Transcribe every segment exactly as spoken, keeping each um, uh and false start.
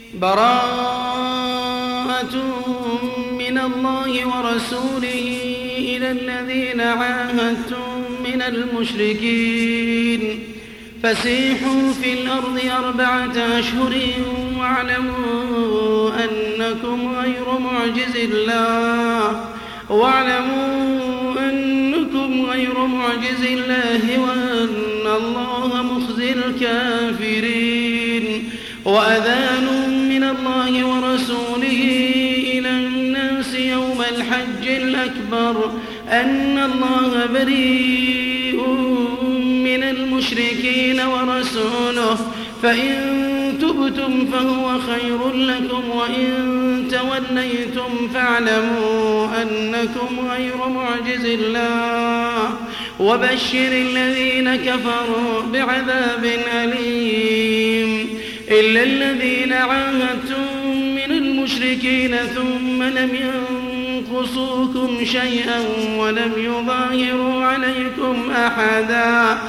براءة من الله ورسوله إلى الذين عاهدتم من المشركين فسيحوا في الأرض أربعة أشهر واعلموا أنكم غير معجز الله واعلموا أنكم غير معجز الله وأن الله مخزي الكافرين وأذان من الله ورسوله إلى الناس يوم الحج الأكبر أن الله بريء من المشركين ورسوله فإن تبتم فهو خير لكم وإن توليتم فاعلموا أنكم غير معجز الله وبشر الذين كفروا بعذاب أليم إلا الذين عاهدتم من المشركين ثم لم ينقصوكم شيئا ولم يظاهروا عليكم أحدا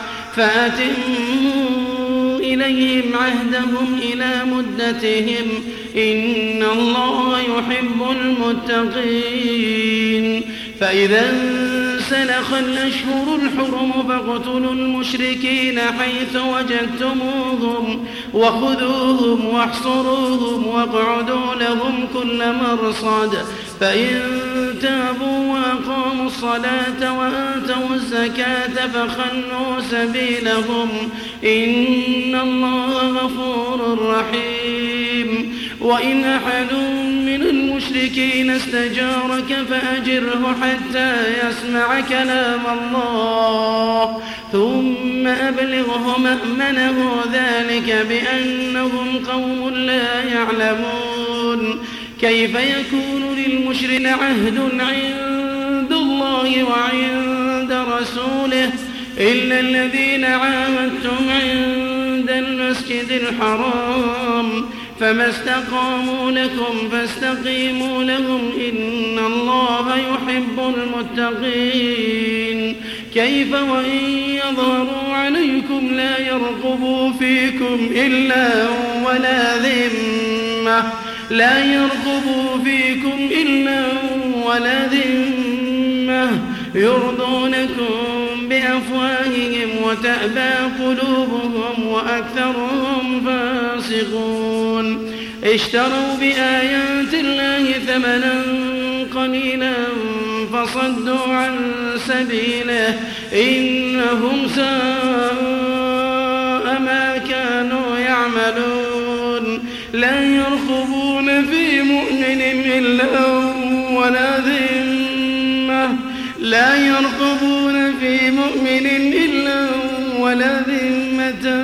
فأتموا إليهم عهدهم إلى مدتهم إن الله يحب المتقين فإذا انسلخ الأشهر الحرم فاقتلوا المشركين حيث وجدتموهم وخذوهم واحصروهم واقعدوا لهم كل مرصد فإن تابوا وأقاموا الصلاة وآتوا الزكاة فخلوا سبيلهم إن الله غفور رحيم وإن أحد من المشركين استجارك فأجره حتى يسمع كلام الله ثم أبلغه مأمنه ذلك بأنهم قوم لا يعلمون كيف يكون للمشرك عهد عند الله وعند رسوله إلا الذين عاهدتم عند المسجد الحرام فما استقاموا لكم فاستقيموا لهم إن الله يحب المتقين كيف وإن يظهروا عليكم لا يرقبوا فيكم إلا ولا ذمة لا يرقبوا فيكم إلا ولا ذمة يرضونكم بأفواههم وتأبى قلوبهم وأكثرهم فاسقون اشتروا بآيات الله ثمنا قليلا فصدوا عن سبيله إنهم ساء ما كانوا يعملون لا يرقبون في مؤمن إلا ولا ذمة لا يرقبون في مؤمن إلا ولا ذمة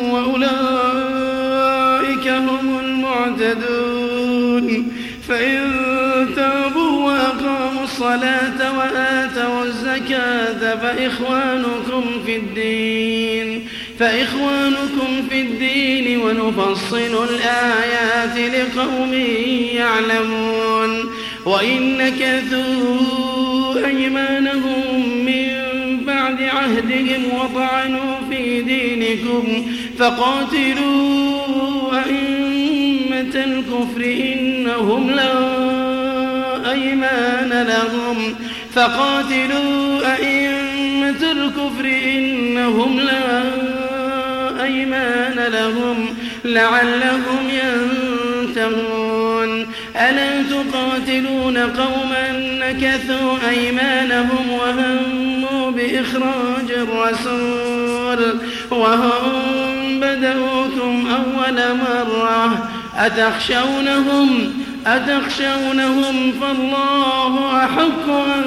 وأولئك هم المعتدون فإن تابوا وأقاموا الصلاة وآتوا الزكاة فإخوانكم في الدين فإخوانكم في الدين ونفصل الآيات لقوم يعلمون وإن نكثوا أيمانهم من بعد عهدهم وطعنوا في دينكم فقاتلوا أئمة الكفر إنهم لا أيمان لهم فقاتلوا أئمة الكفر إنهم لا أيمان لهم لعلهم ينتهون ألا تقاتلون قوما نكثوا أيمانهم وهموا بإخراج الرسول وهم بدأوكم أول مرة أتخشونهم أتخشونهم فالله أحق أن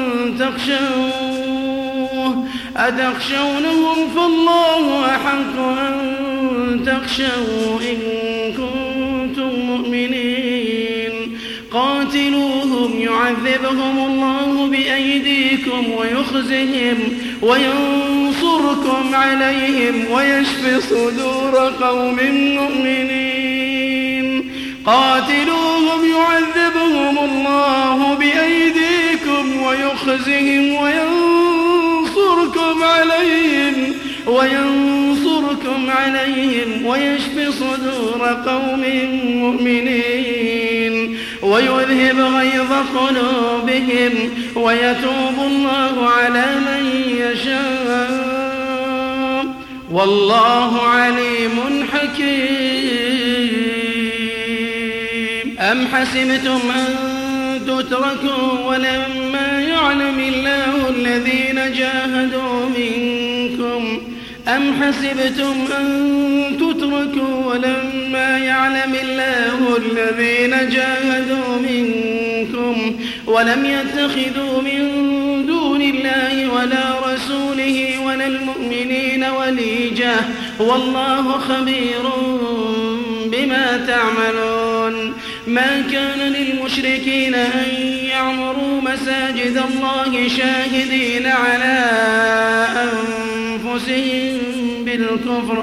تخشوه أتخشونهم فالله أحق أن تخشوا إن كنتم مؤمنين قاتلوهم يعذبهم الله بأيديكم ويخزهم وينصركم عليهم ويشفي صدور قوم مؤمنين قاتلوهم يعذبهم الله بأيديكم ويخزهم وينصركم عليهم وينصركم ربكم عليهم ويشف صدور قوم مؤمنين ويذهب غيظ قلوبهم ويتوب الله على من يشاء والله عليم حكيم. أم حسبتم أن تتركوا ولما يعلم الله الذين جاهدوا منكم أم حسبتم أن تتركوا ولما يعلم الله الذين جاهدوا منكم ولم يتخذوا من دون الله ولا رسوله ولا المؤمنين وليجة والله خبير بما تعملون. ما كان للمشركين أن يعمروا مساجد الله شاهدين على أنفسهم بالكفر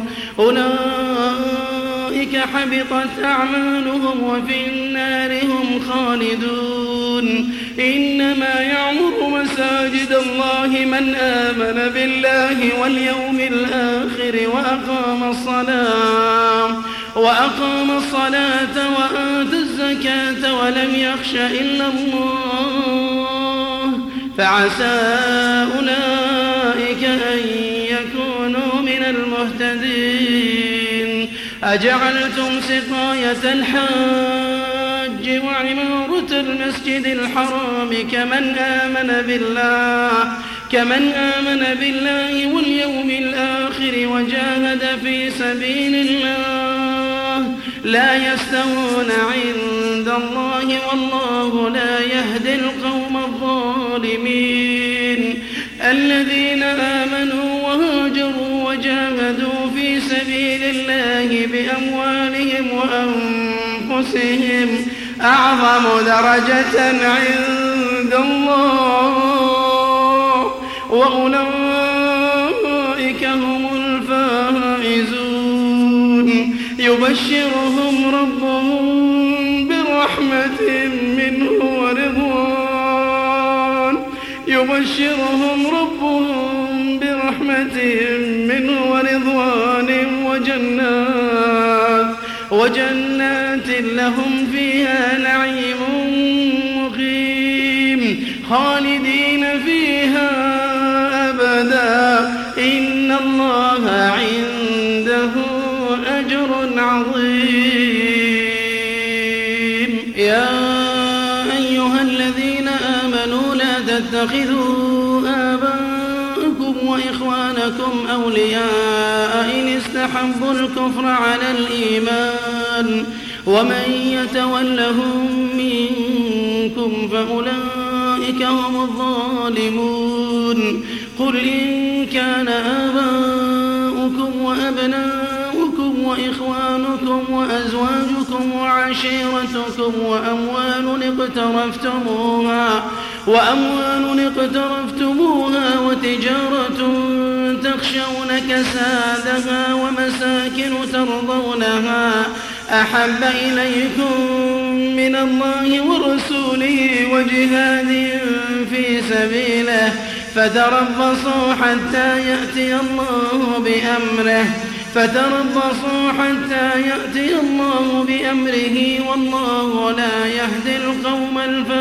أولئك حبطت أعمالهم وفي النار هم خالدون. إنما يعمر مساجد الله من آمن بالله واليوم الآخر وأقام الصلاة وأقام الصلاة وآتى الزكاة ولم يخش إلا الله فعسى أولئك أن يكونوا من المهتدين. أجعلتم سقاية الحاج وعمارة المسجد الحرام كمن آمن بالله كمن آمن بالله واليوم الآخر وجاهد في سبيل الله لا يستوون عند الله والله لا يهدي القوم الظالمين. الذين آمنوا وهاجروا وجاهدوا في سبيل الله بأموالهم وأنفسهم أعظم درجة عند الله وأولئك هم الفائزون. يبشرهم ربهم برحمة منه ورضوان يبشرهم ربهم برحمة منه ورضوان وجنات وجنات لهم فيها نعيم مقيم خالدين فيها أبدا إن الله عنده أجر عظيم. يا أيها الذين آمنوا لا تتخذوا آباءكم وإخوانكم أولياء إن استحبوا الكفر على الإيمان ومن يتولهم منكم فأولئك هم الظالمون. قل إن كان آباؤكم وأبناؤكم وإخوانكم وأزواجكم وعشيرتكم وأموال اقترفتموها وأموال اقترفتموها وتجارة تخشون كسادها ومساكن ترضونها أحب إليكم من الله ورسوله وجهاد في سبيله فتربصوا حتى يأتي الله بأمره فتربصوا حتى يأتي الله بأمره والله لا يهدي القوم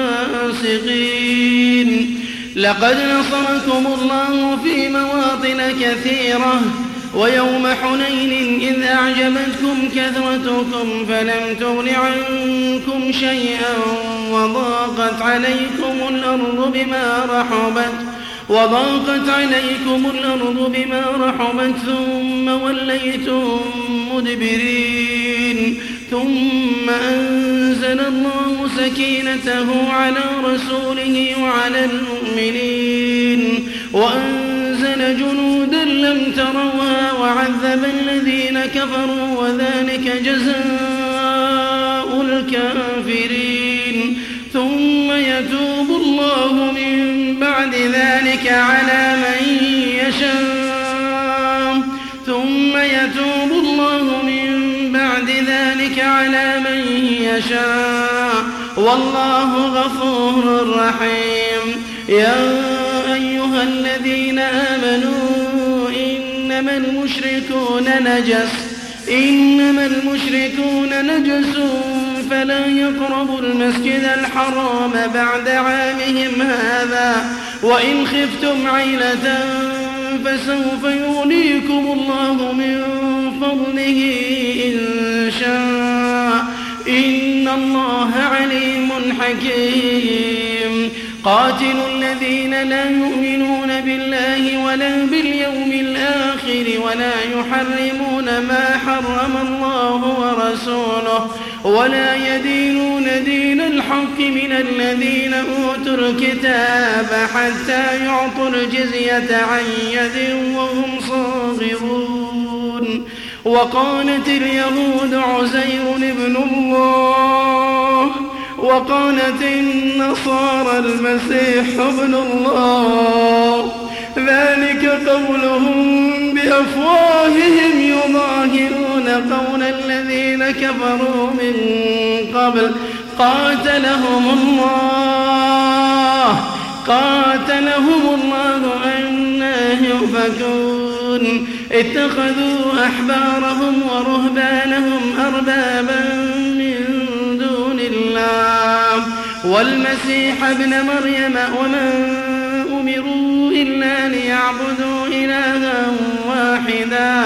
الفاسقين. لقد نصركم الله في مواطن كثيرة ويوم حنين إذ أعجبتكم كثرتكم فلم تغن عنكم شيئا وضاقت عليكم الأرض بما رحبت وضاقت عليكم الأرض بما رحبت ثم وليتم مدبرين ثم أنزل الله سكينته على رسوله وعلى المؤمنين وأنزل جنودا لم تروها وعذب الذين كفروا وذلك جزاء الكافرين. ثم يتوب الله من بعد ذلك على من يشاء ثم يتوب الله من بعد ذلك على من يشاء والله غفور رحيم. يا أيها الذين آمنوا إن إنما المشركون نجس إنما المشركون نجس فلا يقربوا المسجد الحرام بعد عامهم هذا وإن خفتم عيلة فسوف يغنيكم الله من فضله إن شاء إن الله عليم حكيم قاتلوا الذين لا يؤمنون بالله ولا باليوم الآخر ولا يحرمون ما حرم الله ورسوله ولا يدينون دين الحق من الذين أوتوا الكتاب حتى يعطوا الجزية عن يد وهم صاغرون وقالت اليهود عزير ابن الله وقالت النصارى المسيح ابن الله ذلك قولهم بأفواههم يضاهئون قول الذين كفروا من قبل قاتلهم الله قاتلهم الله أنى يؤفكون اتخذوا أحبارهم ورهبانهم أربابا من دون الله والمسيح ابن مريم وما أمروا إلا ليعبدوا إلها واحدا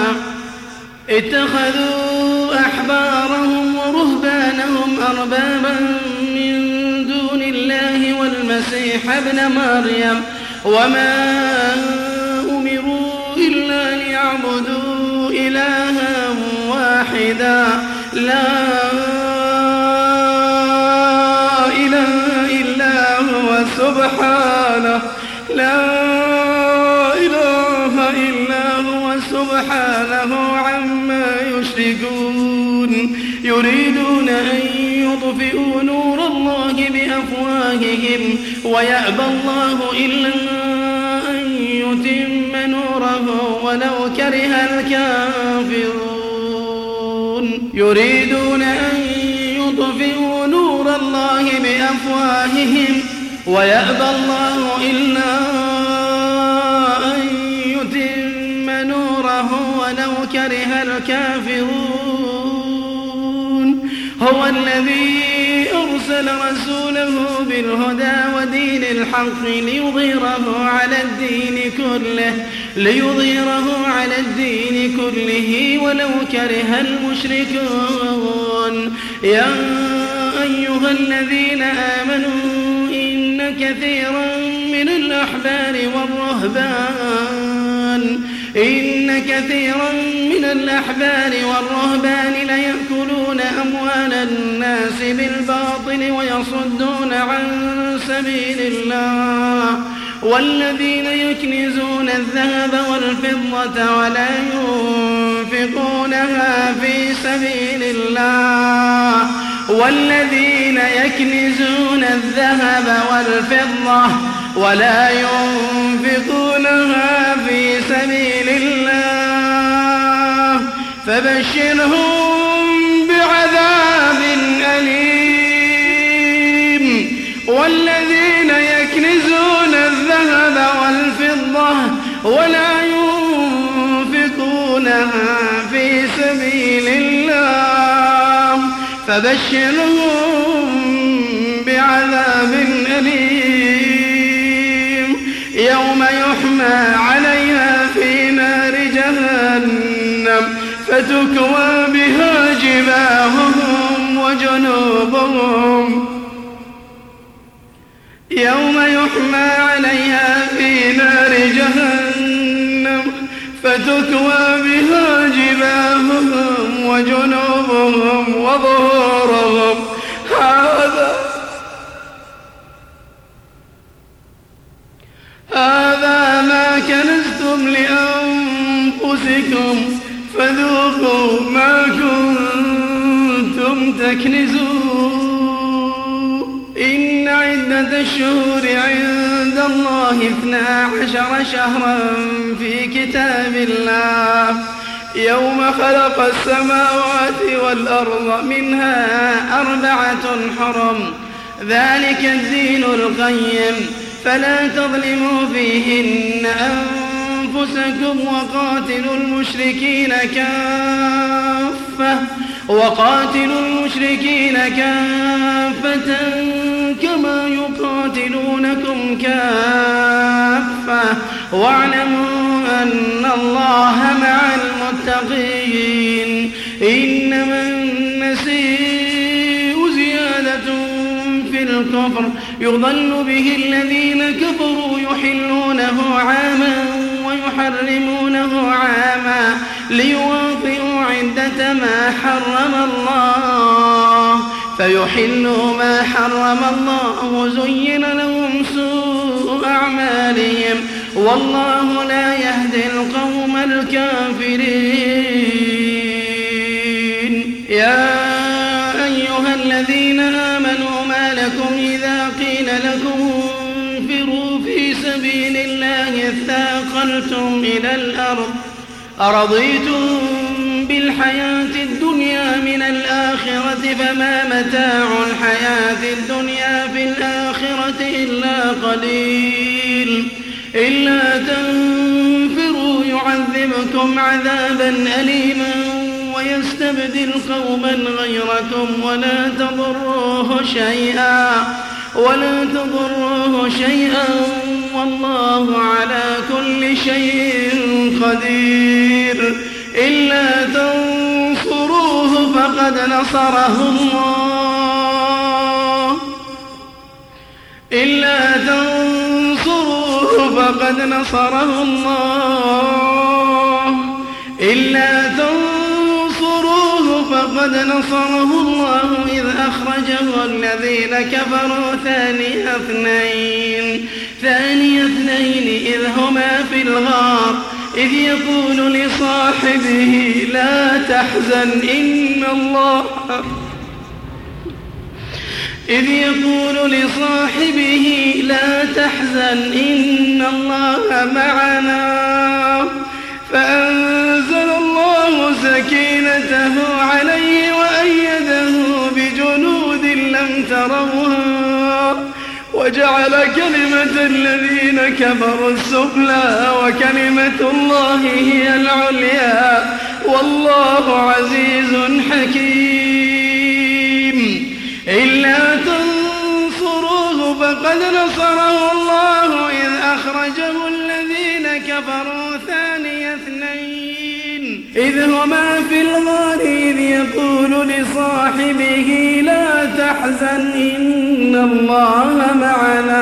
اتخذوا أحبارهم ورهبانهم أربابا من دون الله والمسيح ابن مريم وما أمروا إلا ليعبدوا إلها واحدا لا إله إلا هو سبحانه لا إله إلا هو سبحانه عما يشركون يريدون أن يطفئوا نور الله بأفواههم ويأبى الله إلا أن يتم نوره ولو كره الكافرون يريدون أن يطفئوا نور الله بأفواههم ويأبى الله إلا أن يتم نوره ولو كره الكافرون هو الذي أرسل رسوله بالهدى ودين الحق ليظهره على الدين كله ليظهره على الدين كله ولو كره المشركون يا أيها الذين آمنوا إن كثيرا من الأحبار والرهبان إن كثيرا من الأحبار والرهبان ليأكلون أموال الناس بالباطل ويصدون عن سبيل الله والذين يكنزون الذهب والفضة ولا ينفقونها في سبيل الله والذين يكنزون الذهب والفضة ولا ينفقونها في سبيل الله فبشرهم بعذاب أليم والذين يكنزون الذهب والفضة ولا ينفقونها في سبيل الله فبشرهم بعذاب أليم يوم يحمى عليها في نار جهنم فتكوى بها جباههم وجنوبهم يوم يحمى عليها في نار جهنم فتكوى بها جباههم وجنوبهم وظهورهم هذا هذا ما كنزتم لأنفسكم فذوقوا ما كنتم تكنزون إن عدة الشهور عند الله اثنا عشر شهرا في كتاب الله يوم خلق السماوات والأرض منها أربعة حرم ذلك الدين القيم فلا تظلموا فيهن أنفسكم وقاتلوا المشركين كافة وقاتلوا المشركين كافة كما يقاتلونكم كافة واعلموا أن الله مع المتقين. إنما النسيء زيادة في الكفر يضل به الذين كفروا يحلونه عاما ويحرمونه عاما ليواطئوا عدة ما حرم الله فيحلوا ما حرم الله زين لهم سوء أعمالهم والله لا يهدي القوم الكافرين. يا أيها الذين آمنوا ما لكم إذا قيل لكم انفروا في سبيل الله اثاقلتم إلى الأرض أرضيتم بالحياة الدنيا من الآخرة فما متاع الحياة الدنيا في الآخرة إلا قليل. إلا تنفروا يعذبكم عذابا أليما ويستبدل قوما غيركم ولا تضروه شيئا ولا تضروه شيئا والله على كل شيء قدير. إلا تنصروه فقد نصره الله إلا تنصروه فقد نصره الله إلا تنصروه فقد نصره الله إذ أخرجه الذين كفروا ثاني اثنين ثاني اثنين إذ هما في الغار إذ يقول لصاحبه لا تحزن إن الله إذ يقول لصاحبه لا تحزن إن الله معنا فأنزل الله سكينته عليه وأيده بجنود لم تروها وجعل كلمة الذين كفروا السفلى وكلمة الله هي العليا والله عزيز حكيم. إلا تنصروه فقد نصره الله إذ أخرجه الذين كفروا ثاني اثنين إذ هما في الغار إذ يقول لصاحبه لا تحزن إن الله معنا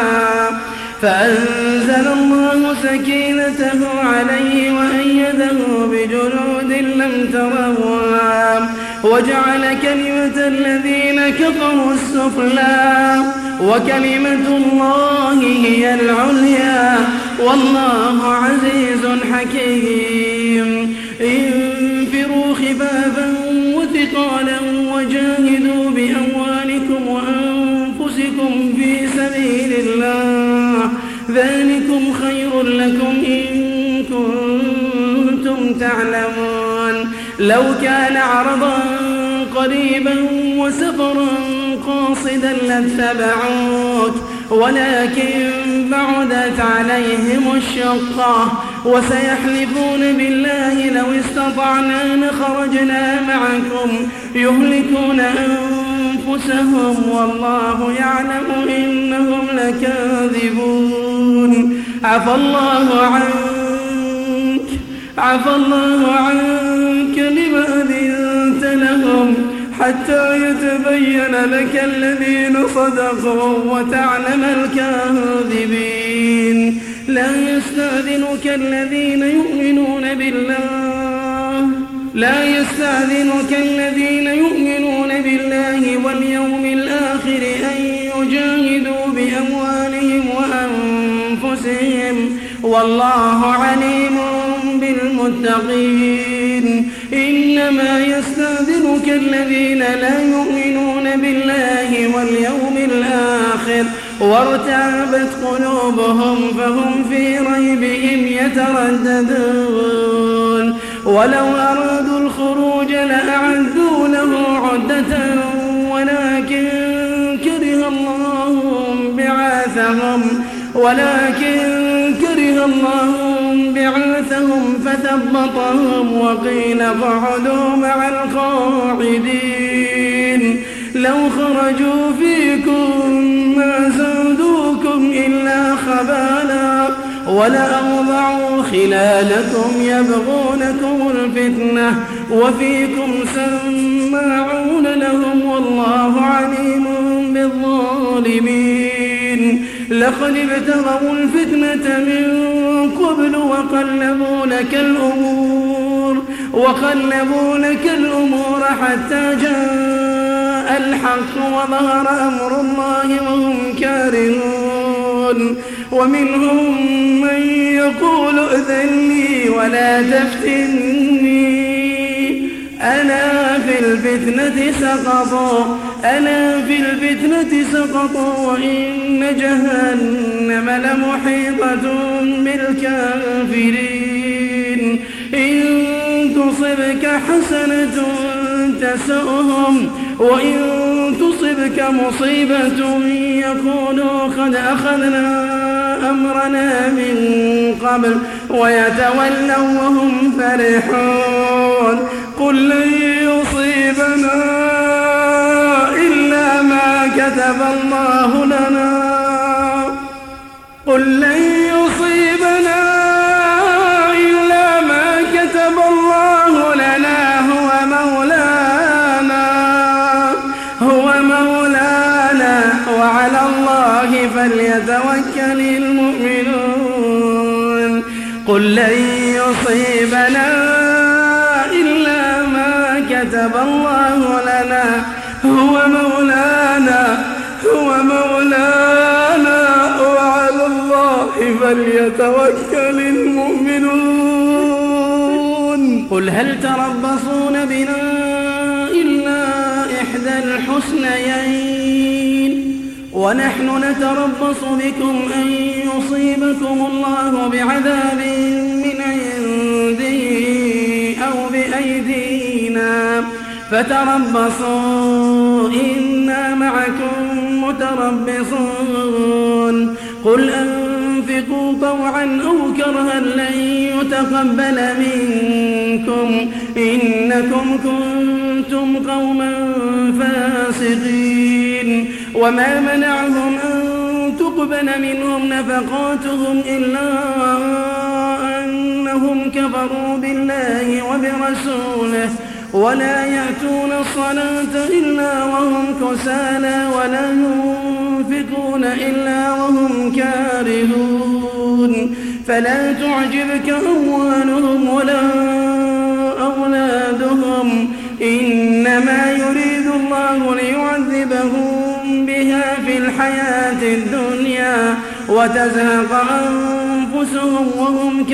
فأنزل الله سكينته عليه وأيده بجنود لم تروها وجعل كلمة الذين كفروا السفلى وكلمة الله هي العليا والله عزيز حكيم. انفروا خفافا وثقالا وجاهدوا بأموالكم وأنفسكم في سبيل الله ذلكم خير لكم إن كنتم تعلمون. لو كان عرضا قريبا وسفرا قاصدا لاتبعوك ولكن بعدت عليهم الشقة وسيحلفون بالله لو استطعنا لخرجنا معكم يهلكون أنفسهم والله يعلم إنهم لكاذبون. عفى الله عنك عفى الله عنك لما أذنت لهم حتى يتبين لك الذين صدقوا وتعلم الكاذبين. لا يستأذنك الذين يؤمنون بالله لا يستأذنك الذين يؤمنون بالله واليوم الآخر أن يجاهدوا بأموالهم وأنفسهم والله عليم بالمتقين. إنما يستأذنك الذين لا يؤمنون بالله واليوم الآخر وارتابت قلوبهم فهم في ريبهم يترددون. ولو أرادوا الخروج لأعدوا له عدة ولكن كره الله بعاثهم ولكن كره الله بعاثهم فثبطهم وقيل اقعدوا مع القاعدين لو خرجوا فيكم ما زادوكم إلا خبالا ولأوضعوا خلالكم يبغونكم الفتنة وفيكم سماعون لهم والله عليم بالظالمين لقد ابتغوا الفتنة من قبل وقلبوا لك الأمور وقلبوا لك الأمور حتى جاء الحق وظهر أمر الله وهم كارهون ومنهم من يقول ائذن لي ولا تفتني ألا في الفتنة سقطوا ألا في الفتنة سقطوا وإن جهنم لمحيطة بالكافرين إن تصبك حسنة تسؤهم وإن تصبك مصيبة يقولوا قد أخذنا أمرنا من قبل ويتولوا وهم فرحون قل لن يصيبنا إلا ما كتب الله لنا قل لن يصيبنا إلا ما كتب الله لنا هو مولانا هو مولانا وعلى الله فليتوكل المؤمنون قل لن يصيبنا إلا ما كتب الله لنا هو مولانا هو مولانا وعلى الله فليتوكل المؤمنون قل هل تربصون بنا إلا إحدى الحسنيين ونحن نتربص بكم أن يصيبكم الله بعذاب من عنده أو بأيدينا فتربصوا إنا معكم متربصون قل أنفقوا طوعا أو كرها لن يتقبل منكم إنكم كنتم قوما فاسقين وما منعهم أن تقبل منهم نفقاتهم إلا أنهم كفروا بالله وبرسوله ولا يأتون الصلاة إلا وهم كسالى ولا ينفقون إلا وهم كارهون فلا تعجبك أموالهم ولا أولادهم إنما يريد الله ليعذبهم بها في الحياة الدنيا وتزهق أنفسهم وهم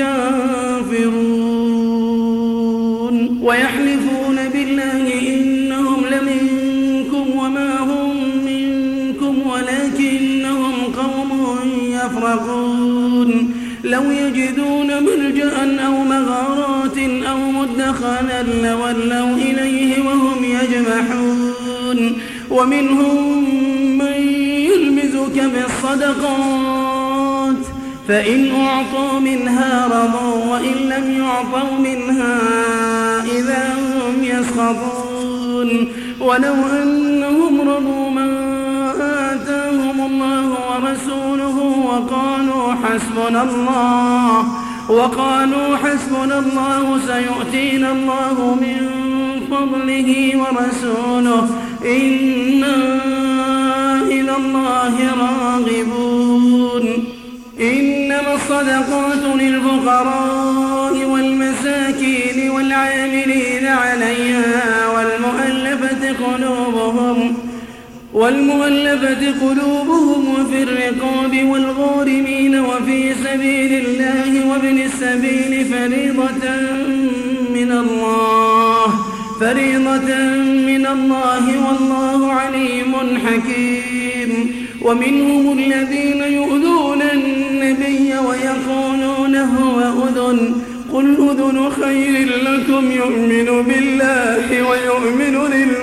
كافرون ويحلفون بالله إنهم لمنكم وما هم منكم ولكنهم قوم يفرقون لو يجدون ملجأ أو مغارات أو مدخلا لولوا إليه وهم يجمحون ومنهم من يلمزك بالصدقات فإن أعطوا منها رضوا وإن لم يعطوا منها إذا هم يسخطون ولو أنهم رضوا ما آتاهم الله ورسوله وقالوا حسبنا الله وقالوا حسبنا الله سيؤتينا الله من فضله ورسوله إنا إلى الله راغبون إنما الصدقات للفقراء والمساكين والعاملين عليها والمؤلفة قلوبهم والمؤلفة قلوبهم وفي الرقاب والغارمين وفي سبيل الله وابن السبيل فريضة من الله فريضة من الله والله عليم حكيم ومنهم الذين يؤذون النبي ويقولون هو أذن قل أذن خير لكم يؤمن بالله ويؤمن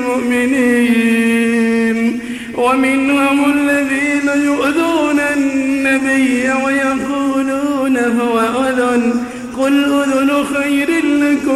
للمؤمنين ومنهم الذين يؤذون النبي ويقولون هو أذن قل أذن خير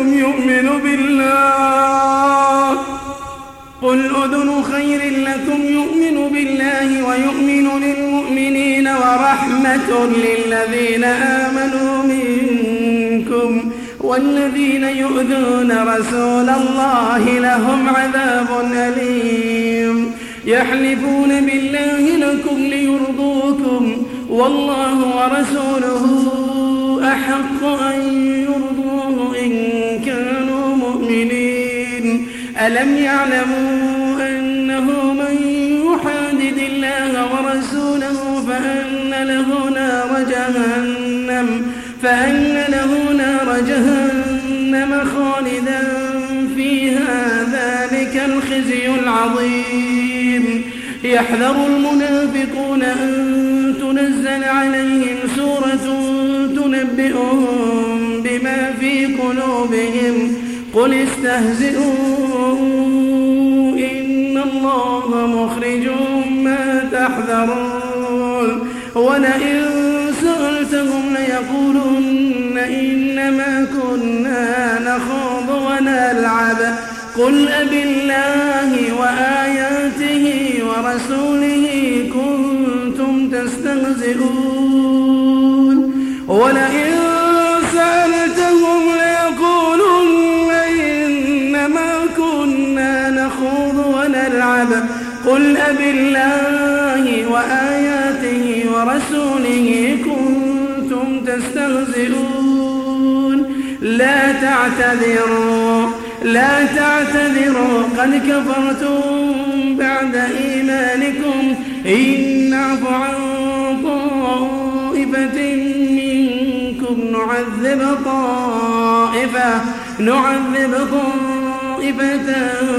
لكم يؤمن بالله قل أذن خير لكم يؤمن بالله ويؤمن للمؤمنين ورحمة للذين آمنوا منكم والذين يؤذون رسول الله لهم عذاب أليم يحلفون بالله لكم ليرضوكم والله ورسوله أحق أن يرضوه إن كانوا مؤمنين ألم يعلموا أنه من يحادد الله ورسوله فأن له نار جهنم فأن له نار جهنم خالدا فيها ذلك الخزي العظيم يحذر المنافقون أن تنزل عليهم سورة تنبئهم بما في قلوبهم قل استهزئوا إن الله مخرج ما تحذرون ولئن سألتهم ليقولن إنما كنا نخوض ونلعب قل أبالله وآياته ورسوله كنتم تستهزئون ولئن سألتهم ليقولن إنما كنا نخوض ونلعب قل أبالله وآياته ورسوله كنتم تستهزئون لا تعتذروا لا تعتذروا قد كفرتم بعد إيمانكم إن نعف عن طائفة منكم نعذب طائفة نعذب طائفة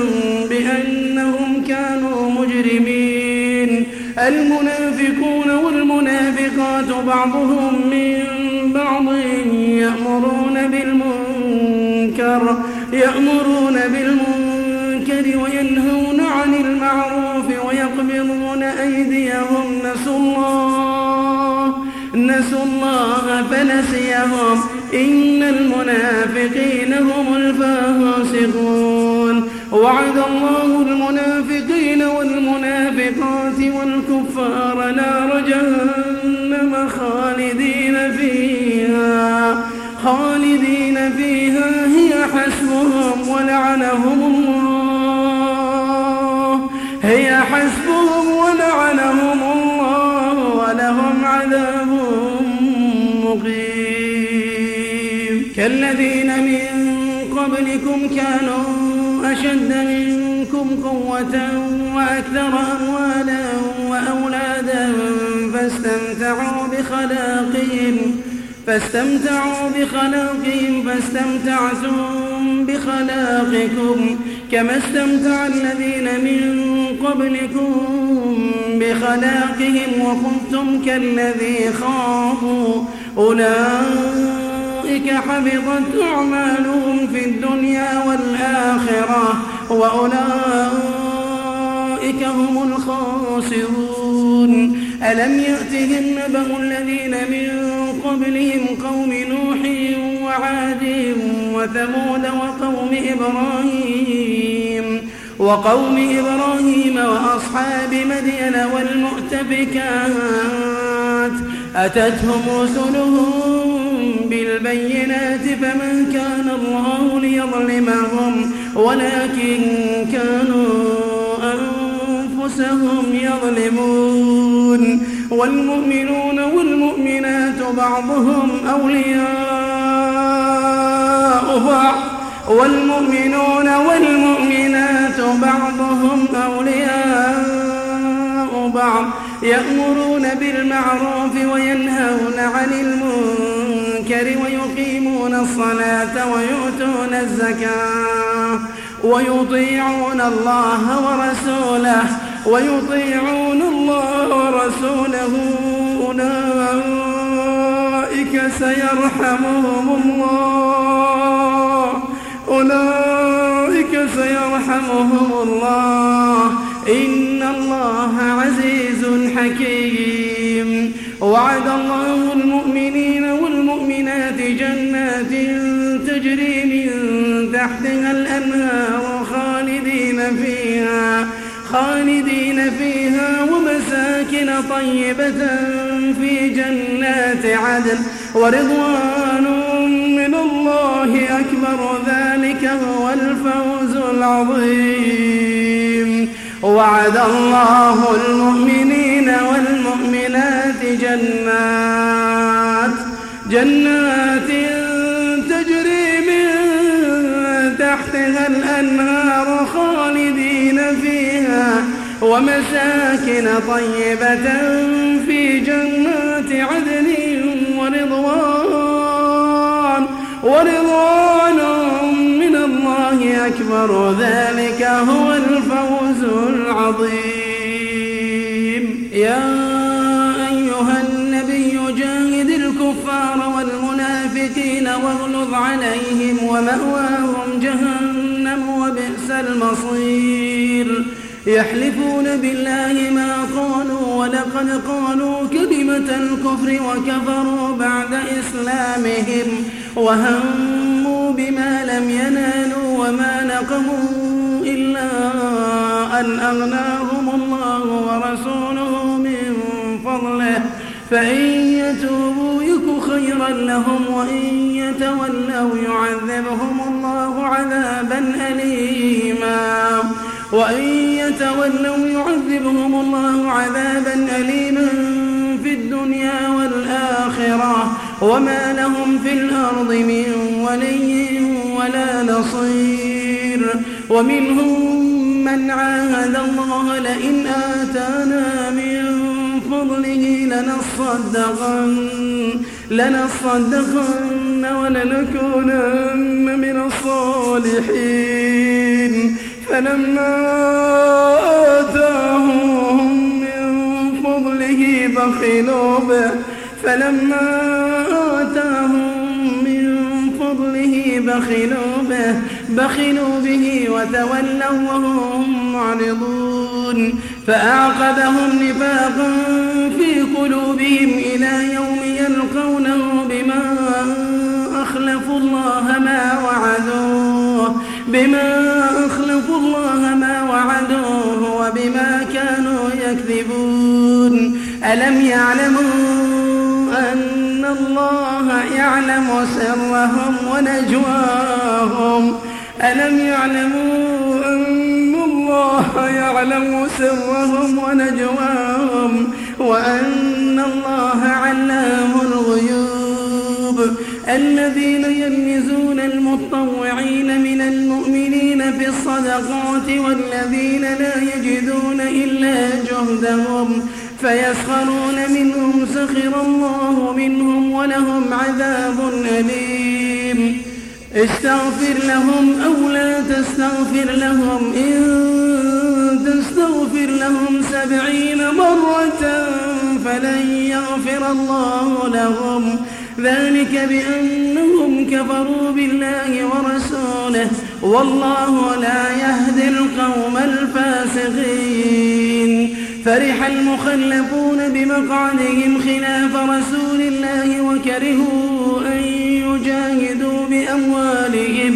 بأنهم كانوا مجرمين المنافقون والمنافقات بعضهم من بعض يأمرون بالمنكر يأمرون بالمنكر وينهون عن المعروف ويقبضون أيديهم نسوا الله نسوا الله فنسيهم إن المنافقين هم الفاسقون وعد الله المنافقين والمنافقات والكفار نار جهنم خالدين فيها خالدين فيها هي حسبهم ولعنهم الله هي حسبهم ولعنهم الله ولهم عذاب مقيم كالذين من قبلكم كانوا أشد منكم قوة وأكثر أموالا وأولادا فاستمتعوا بخلاقهم فاستمتعوا بخلاقهم فاستمتعتم بخلاقكم كما استمتع الذين من قبلكم بخلاقهم وخذتم كالذي خاضوا أولئك حبطت أعمالهم في الدنيا والآخرة وأولئك هم الخاسرون ألم يأتهم نبأ الذين من قبلهم قوم نوح وعاد وثمود وقوم إبراهيم وقوم إبراهيم وأصحاب مدين والمؤتفكات أتتهم رسلهم بالبينات فما كان الله ليظلمهم ولكن كانوا أنفسهم يظلمون والمؤمنون والمؤمنات بعضهم أولياء بعض والمؤمنون والمؤمنات بعضهم أولياء بعض يأمرون بالمعروف وينهون عن المنكر ويقيمون الصلاة ويؤتون الزكاة ويطيعون الله ورسوله ويطيعون الله ورسوله أولئك سيرحمهم الله أولئك سيرحمهم الله إن الله عزيز حكيم وعد الله المؤمنين والمؤمنات المؤمنات جنات تجري من تحتها الأنهار خالدين فيها خالدين فيها ومساكن طيبة في جنات عدن ورضوان من الله أكبر ذلك هو الفوز العظيم. وعد الله المؤمنين والمؤمنات جنات جنات تجري من تحتها الأنهار خالدين فيها ومساكن طيبة في جنات عدن ورضوان ورضوان من الله أكبر ذلك هو الفوز العظيم. يا أيها النبي جاهد الكفار والمنافقين واغلظ عليهم ومأواهم جهنم وبئس المصير. يحلفون بالله ما قالوا ولقد قالوا كلمة الكفر وكفروا بعد إسلامهم وهموا بما لم ينالوا وما نقموا إلا أن أغناهم الله ورسوله من فضله فإن يتوبوا يك خيرا لهم وإن يتولوا يعذبهم الله عذابا أليما وإن يتولوا يعذبهم الله عذابا أليما في الدنيا والآخرة وما لهم في الأرض من ولي ولا نصير. ومنهم من عاهد الله لئن آتانا من فضله لنصدقن لنصدقن ولنكونن من الصالحين فلما آتاهم من فضله بخلوا به فلما آتاهم من فضله بخلوا به بخلوا به وتولوا وهم معرضون فأعقبهم نفاقا في قلوبهم إلى يوم يلقونه بما أخلفوا الله ما وعدوه بما أخلفوا الله ما وعدوه وبما كانوا يكذبون. ألم يعلموا أن الله يعلم سرهم ونجواهم ألم يعلموا أن الله يعلم سرهم ونجواهم وأن الله علام الغيوب. الذين يلمزون المتطوعين من المؤمنين في الصدقات والذين لا يجدون إلا جهدهم فيسخرون منهم سخر الله منهم ولهم عذاب أليم. استغفر لهم أو لا تستغفر لهم إن تستغفر لهم سبعين مرة فلن يغفر الله لهم ذلك بأنهم كفروا بالله ورسوله والله لا يهدي القوم الفاسقين. فرح المخلفون بمقعدهم خلاف رسول الله وكرهوا أن يجاهدوا بأموالهم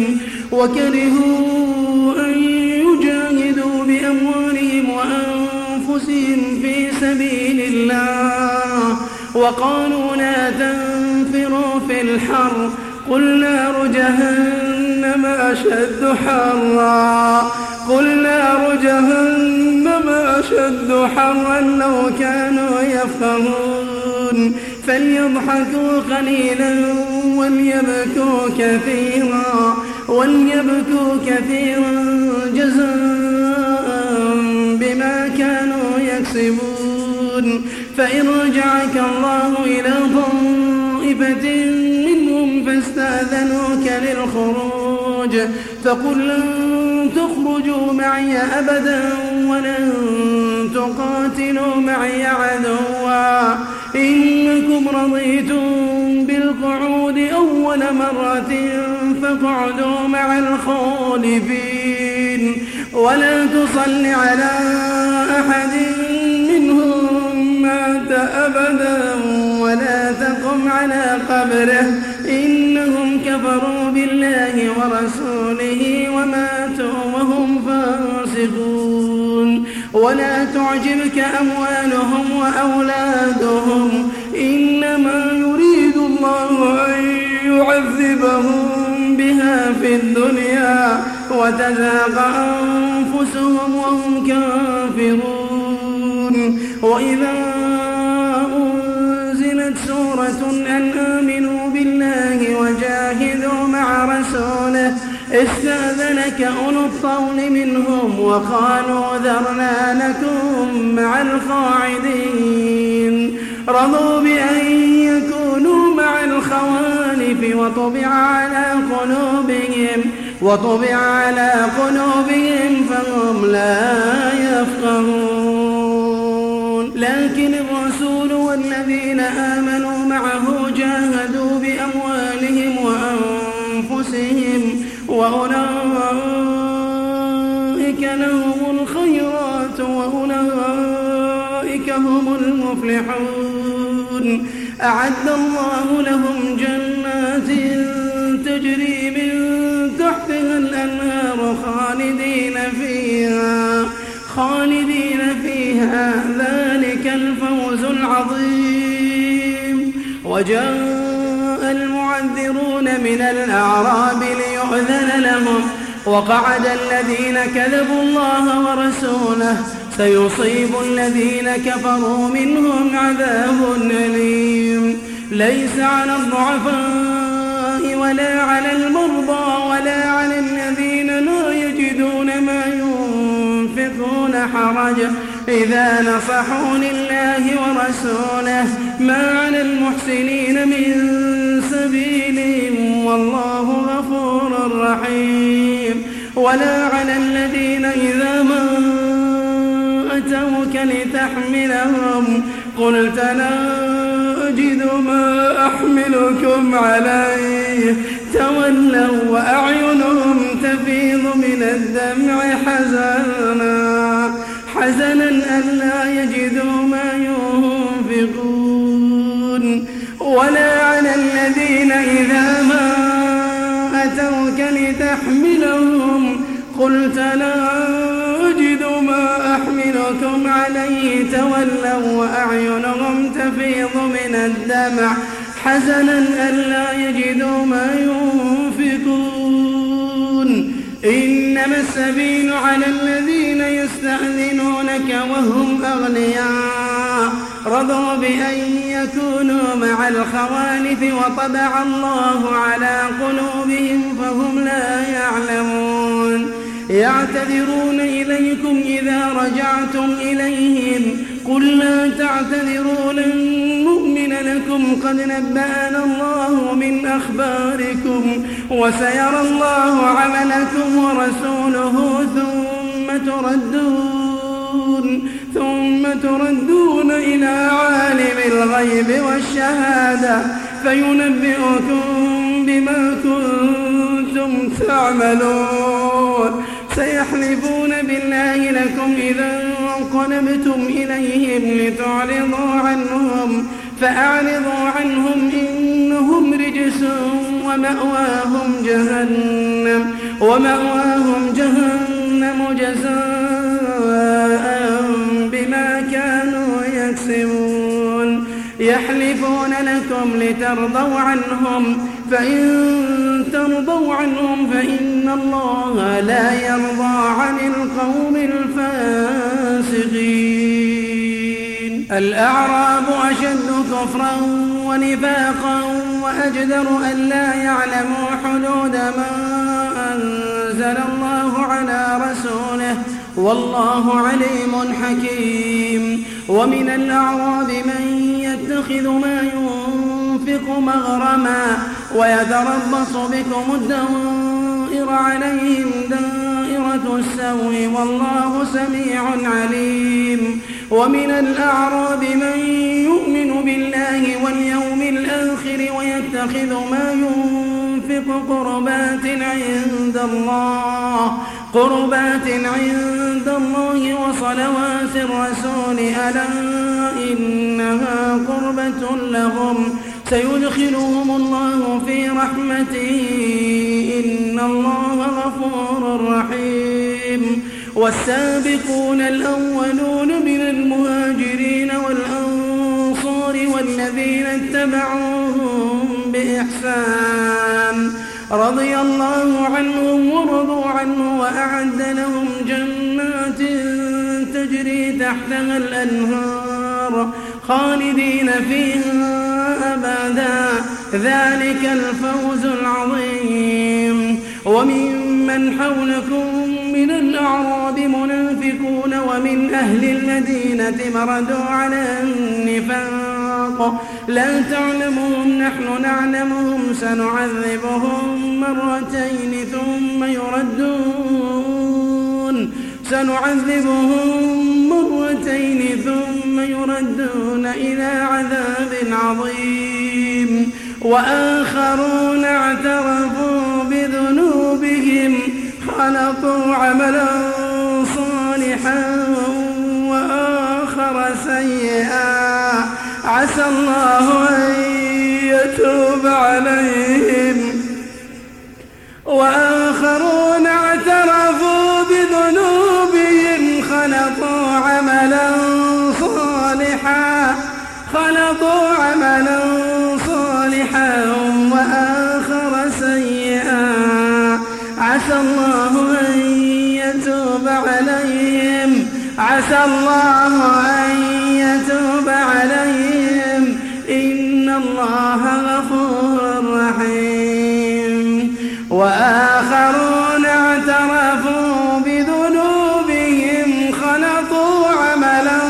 وكرهوا أن يجاهدوا بأموالهم وأنفسهم في سبيل الله وقالوا لا تنفروا في الحر قل نار جهنم أشد حرا قل نار جهنم أشد حرا لو كانوا يفقهون فليضحكوا قليلا وليبكوا كثيرا وليبكوا كثيرا جزاء بما كانوا يكسبون. فإن رجعك الله إلى طائفة منهم فاستأذنوك للخروج فقل لن تخرجوا معي أبدا ولن تقاتلوا معي عدوا إنكم رضيتم بالقعود أول مرة فاقعدوا مع الخالفين ولا تصل على أحد منهم مات أبدا ولا تقم على قبره كفروا بالله ورسوله وماتوا وهم فاسقون. ولا تعجبك أموالهم وأولادهم إنما يريد الله أن يعذبهم بها في الدنيا وتزهق أنفسهم وهم كافرون. وإذا أنزلت سورة أن آمنوا بالله وجاهدوا مع رسوله استأذنك أولو الطول منهم وقالوا ذرنا نكن مع القاعدين. رضوا بأن يكونوا مع الخوالف وطبع على قلوبهم وطبع على قلوبهم فهم لا يفقهون. لكن الرسول والذين آمنوا معه جاهدوا بأموالهم وأنفسهم وأولئك لهم الخيرات وأولئك هم المفلحون. أعد الله لهم جنات تجري من تحتها الأنهار خالدين فيها خالدين فيها ذلك الفوز العظيم. وجاء المعذرون من الأعراب ليؤذن لهم وقعد الذين كذبوا الله ورسوله سيصيب الذين كفروا منهم عذاب أليم. ليس على الضعفاء ولا على المرضى ولا على الذين لا يجدون ما ينفقون حرج إذا نصحوا لله ورسوله ما على المحسنين من سبيل والله غفور رحيم. ولا على الذين إذا ما أتوك لتحملهم قلت لا أجد ما أحملكم عليه تولوا وأعينهم تفيض من الدمع حزنا حزنا ألا يجدوا ما ينفقون. ولا على الذين إذا ما أتوك لتحملهم قلت لا أجد ما أحملكم عليه تولوا وأعينهم تفيض من الدمع حزنا ألا يجدوا ما ينفقون. إنما السبيل على الذين يستأذنونك وهم أغنياء رضوا بأن يكونوا مع الخوالف وطبع الله على قلوبهم فهم لا يعلمون. يعتذرون إليكم إذا رجعتم إليهم قل لا تعتذروا لن نؤمن لكم قد نبأنا الله من أخباركم وسيرى الله عملكم ورسوله ثم تردون ثم تردون إلى عالم الغيب والشهادة فينبئكم بما كنتم تعملون. سيحلفون بالله لكم إذا انقلبتم إليهم لتعرضوا عنهم فأعرضوا عنهم إنهم رجس ومأواهم جهنم ومأواهم جهنم جزاء بما كانوا يكسبون. يحلفون لكم لترضوا عنهم فإن ترضوا عنهم فإن الله لا يرضى عن القوم الفاسقين. الأعراب أشد كفرا ونفاقا وأجدر أن لا يعلموا حدود ما أنزل الله على رسوله والله عليم حكيم. ومن الأعراب من يتخذ ما ينفق مغرما ويتربص بكم الدائر عليهم دائرة السوء والله سميع عليم. ومن الأعراب من يؤمن بالله واليوم الآخر ويتخذ ما ينفق قربات عند الله قربات عند الله وصلوات الرسول ألا إنها قربة لهم سيدخلهم الله في رحمته إن الله غفور رحيم والسابقون الأولون من المهاجرين والأنصار والذين اتبعوهم بإحسان رضي الله عنهم ورضوا عنه وأعد لهم جنات تجري تحتها الأنهار خالدين فيها أبدا ذلك الفوز العظيم وممن حولكم من الأعراب منافقون ومن أهل المدينة مردوا على النفاق لا تعلمهم نحن نعلمهم سنعذبهم مرتين ثم يردون سنعذبهم مرتين ثم يردون إلى عذاب عظيم وآخرون اعترفوا بذنوبهم خلطوا عملا صالحا وآخر سيئا عسى الله أن يتوب عليهم وآخرون اعترفوا بذنوبهم خلطوا عملا صالحا خلطوا عملا صالحا وآخر سيئا عسى الله أن يتوب عليهم عسى الله أن يتوب عليهم إن الله غفور رحيم وآخرون اعترفوا بذنوبهم خلطوا عملا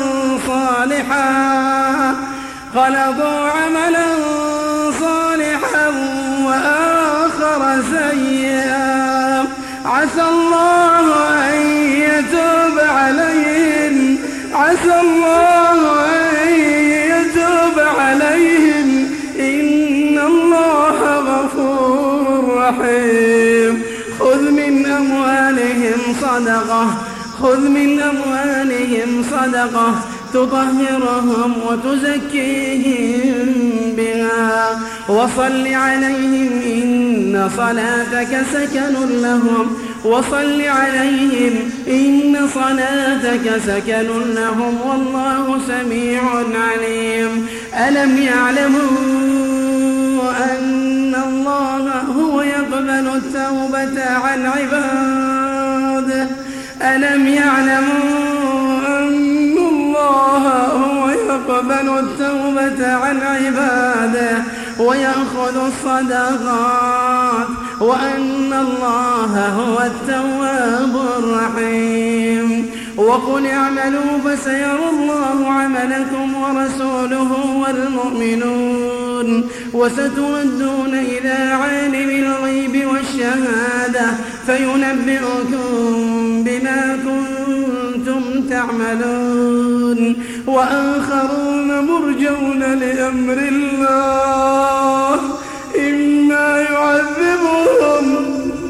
صالحا خلطوا عملا صالحا وآخر سيئا عسى الله أن يتوب عليهم عسى الله أن يتوب عليهم إن الله غفور رحيم خذ من أموالهم صدقة خذ من أموالهم صدقة تطهرهم وتزكيهم بها وصل عليهم إن صلاتك سكن لهم وصل عليهم إن صلاتك سكن لهم والله سميع عليم ألم يعلموا أن الله هو يقبل التوبة عن عباده ألم يعلموا أن الله هو يقبل التوبة عن عباده ويأخذ الصدقات وأن الله هو التواب الرحيم وقل اعملوا فسيرى الله عملكم ورسوله والمؤمنون وستردون إلى عالم الغيب والشهادة فينبئكم بما كنتم تعملون وآخرون مرجون لأمر الله إما يعذبهم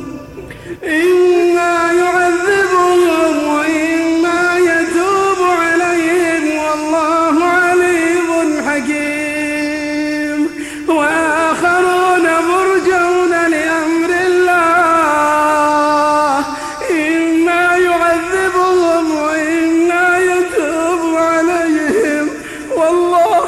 إما يعذبهم وإما يتوب عليهم والله عليم حكيم وآخرون مرجون لأمر الله إما يعذبهم وإما يتوب عليهم والله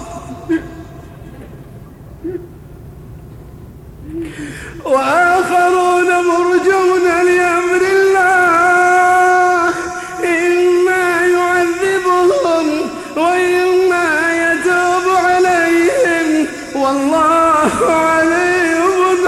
وآخرون مرجون لأمر الله إما يعذبهم وإما يتوب عليهم والله عليم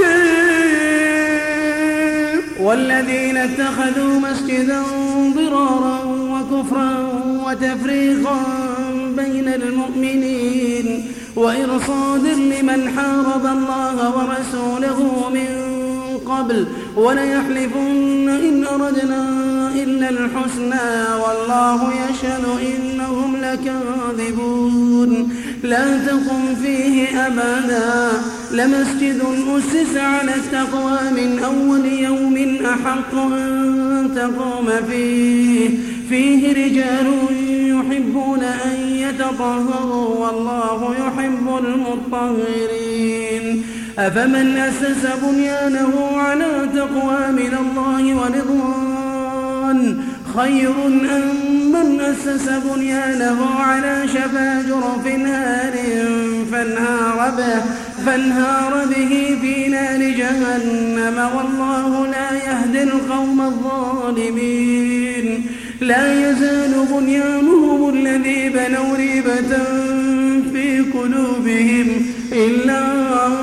حكيم والذين اتخذوا مسجدا ضرارا وكفرا وتفريقا بين المؤمنين وإرصادا لمن حارب الله ورسوله من قبل وليحلفن إن أردنا إلا الحسنى والله يشهد إنهم لكاذبون لا تقم فيه أبدا لمسجد أسس على التقوى من أول يوم أحق أن تقوم فيه فيه رجال يحبون أن يتطهروا تطهروا والله يحب المطهرين. أفمن أسس بنيانه على تقوى من الله ورضوان خير أم من أسس بنيانه على شفا جرف هار فانهار به, فانهار به في نار جهنم والله لا يهدي القوم الظالمين. لا يزال بنيانهم الذي بنوا ريبة في قلوبهم إلا أن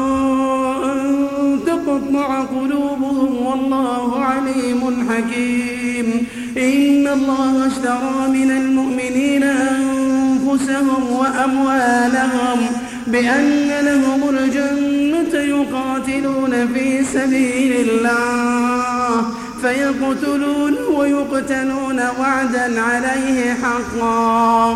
تقطع قلوبهم والله عليم حكيم. إن الله اشترى من المؤمنين أنفسهم وأموالهم بأن لهم الجنة يقاتلون في سبيل الله فيقتلون ويقتلون وعدا عليه حقا.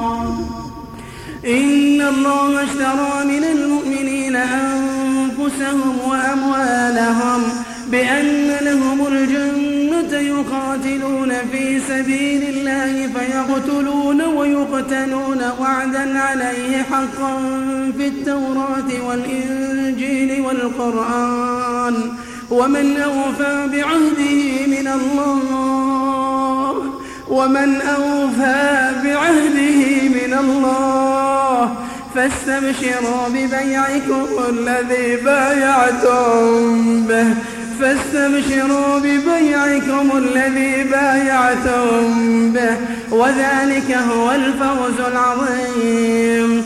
إن الله اشترى من المؤمنين أنفسهم وأموالهم بأن لهم الجنة يقاتلون في سبيل الله فيقتلون ويقتلون وعدا عليه حقا في التوراة والإنجيل والقرآن ومن أوفى بعهده من الله ومن أوفى بعهده من الله فاستبشروا ببيعكم الذي بايعتم به فاستبشروا ببيعكم الذي بايعتم به وذلك هو الفوز العظيم.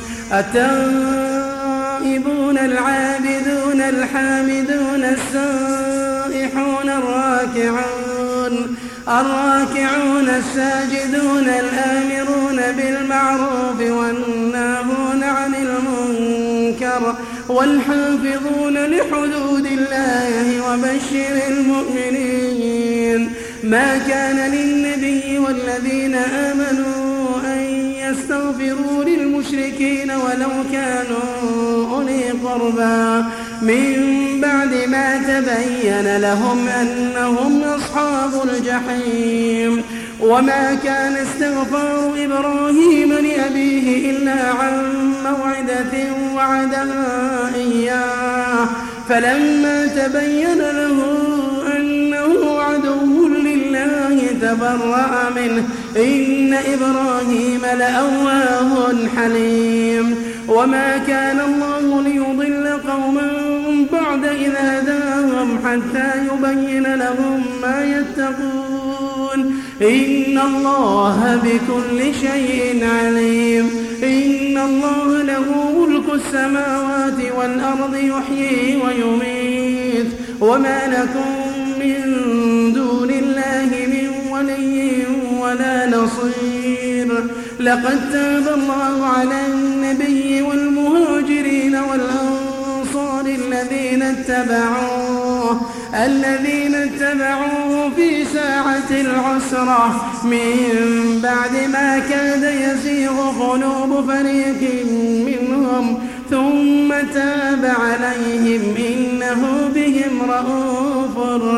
التائبون العابدون الحامدون السائحون الراكعون الراكعون الساجدون الآمرون بالمعروف والناهون عن المنكر والحافظون لحدود الله وبشر المؤمنين. ما كان للنبي والذين آمنوا أن يستغفروا للمشركين ولو كانوا أولي قربى من بعد ما تبين لهم أنهم أصحاب الجحيم. وما كان استغفار إبراهيم لأبيه إلا عن موعدة وعدها إياه فلما تبين له أنه عدو لله تبرأ منه إن إبراهيم لأواه حليم. وما كان الله ليضل قوما بعد إذ هداهم حتى يبين لهم ما يتقون إن الله بكل شيء عليم. إن الله له ملك السماوات والأرض يحيي ويميت وما لكم من دون الله من ولي ولا نصير. لقد تاب الله على النبي والمهاجرين والأنصار الذين اتبعوه الذين اتبعوه في ساعة العسرة من بعد ما كاد يزيغ قلوب فريق منهم ثم تاب عليهم إنه بهم رءوف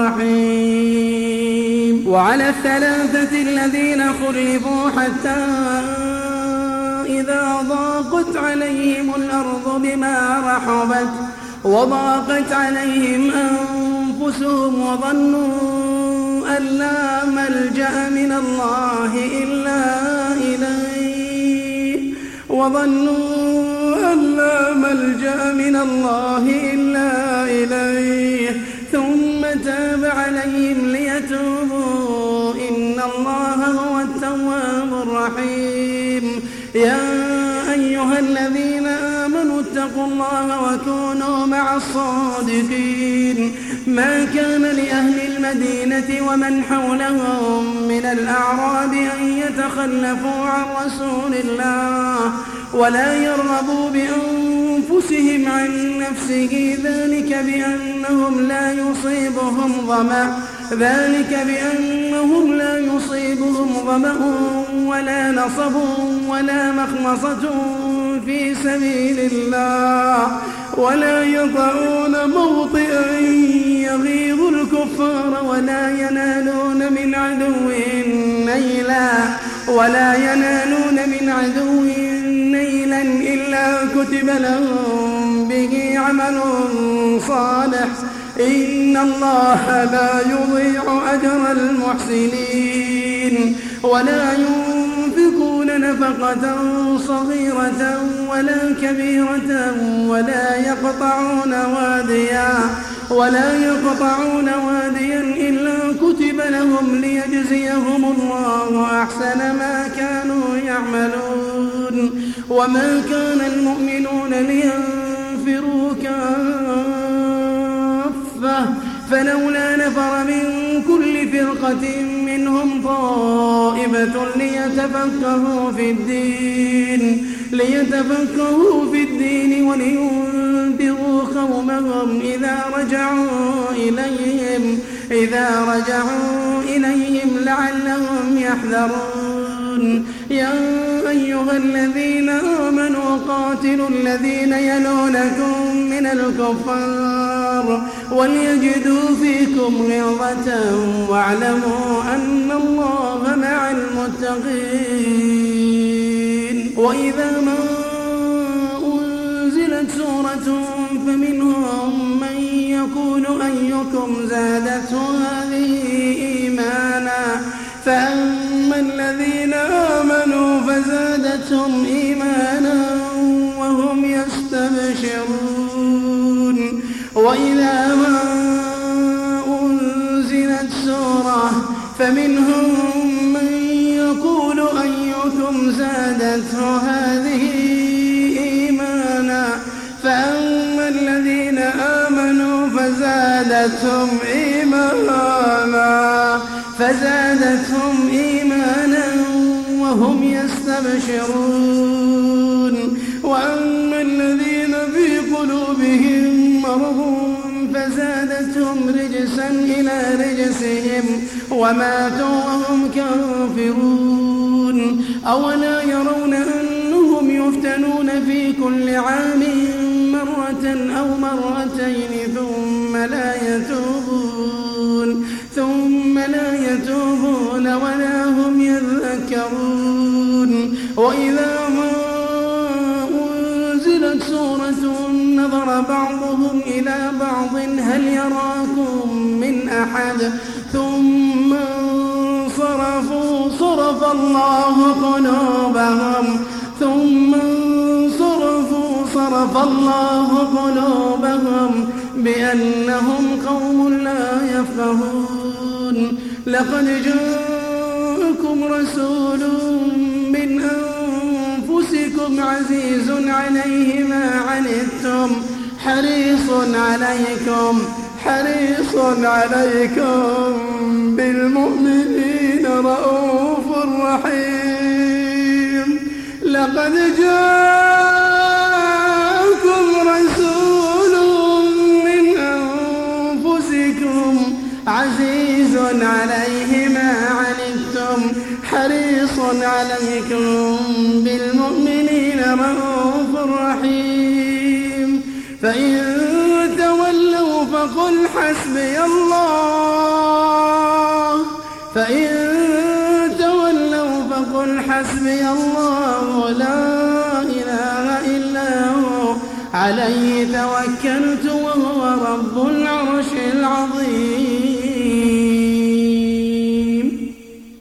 رحيم. وعلى الثلاثة الذين خلفوا حتى إذا ضاقت عليهم الأرض بما رحبت وضاقت عليهم أنفسهم وظنوا أن لا ملجأ من الله إلا إليه وظنوا أن لا ملجأ من الله إلا إليه ثم تاب عليهم ليتوبوا إن الله هو التواب الرحيم. يا أيها الذين آمنوا اتقوا الله وكونوا مع الصادقين. ما كان لأهل المدينة ومن حولهم من الأعراب أن يتخلفوا عن رسول الله ولا يرغبوا بأنفسهم عن نفسه ذلك بأنهم لا يصيبهم ظمأ ذلك بأنهم لا يصيبهم ظمأ ولا نصب ولا مخمصة في سبيل الله ولا يطعون موطئا يغيظ الكفار ولا ينالون من عدو نيلا ولا ينالون من عدو عملا إلا كتب لهم به عمل صالح إن الله لا يضيع أجر المحسنين ولا ينفقون نفقة صغيرة ولا كبيرة ولا يقطعون واديا ولا يقطعون واديا إلا كتب لهم ليجزيهم الله أحسن ما كانوا يعملون وما كان المؤمنون لينفروا كافة فلولا نفر من كل فرقة منهم طائفة ليتفقهوا في الدين ليتفقهوا في الدين ولينذروا قومهم إذا رجعوا إليهم إذا رجعوا إليهم لعلهم يحذرون يا أيها الذين آمنوا قاتلوا الذين يلونكم من الكفار وليجدوا فيكم غلظة واعلموا أن الله مع المتقين وإذا ما أنزلت سورة فمنهم من يقول أيكم زادته هذه إيمانا فأما الذين آمنوا فزادتهم إيمانا وهم يستبشرون وإذا ما أنزلت سورة فمنهم من يقول أيكم زادته هذه إيمانا فأما الذين آمنوا فزادتهم إيمانا فزادتهم إيمانا وهم يستبشرون وأما الذين في قلوبهم مرض فزادتهم رجسا إلى رجسهم وماتوا وهم كافرون أولا يرون أنهم يفتنون في كل عام مرة أو مرتين ثم لا يتوبون ثم لا يتوبون ولا هم يذكرون وإذا ما أنزلت سورة نظر بعضهم إلى بعض هل يراكم من أحد ثم انصرفوا صرف الله قلوبهم ثم انصرفوا صرف الله قلوبهم بأنهم قوم لا يفقهون لقد جاءكم رسول من أنفسكم عزيز عليه ما عنتم حريص عليكم حريص عليكم بالمؤمنين رؤوف رحيم لقد جاءكم رسول من أنفسكم عزيز عليه ما عنتم حريص عليكم بالمؤمنين رؤوف رحيم فإن تولوا فقل حسبي الله فإن تولوا فقل حسبي الله لا إله إلا هو عليه توكلت